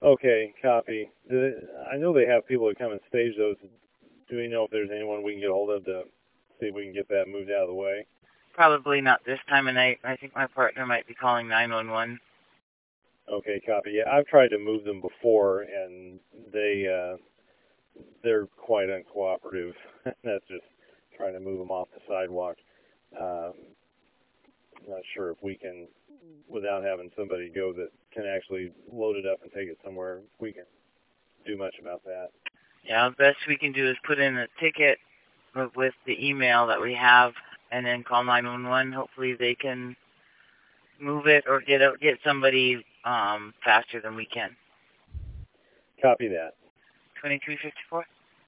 Okay, copy. I know they have people that come and stage those. Do we know if there's anyone we can get a hold of to see if we can get that moved out of the way? Probably not this time of night. I think my partner might be calling 911. Okay, copy. Yeah, I've tried to move them before, and they're quite uncooperative. That's just trying to move them off the sidewalk. Um, not sure if we can, without having somebody go that can actually load it up and take it somewhere, we can do much about that. Yeah, the best we can do is put in a ticket with the email that we have, and then call 911. Hopefully they can move it or get somebody faster than we can. Copy that. 2354.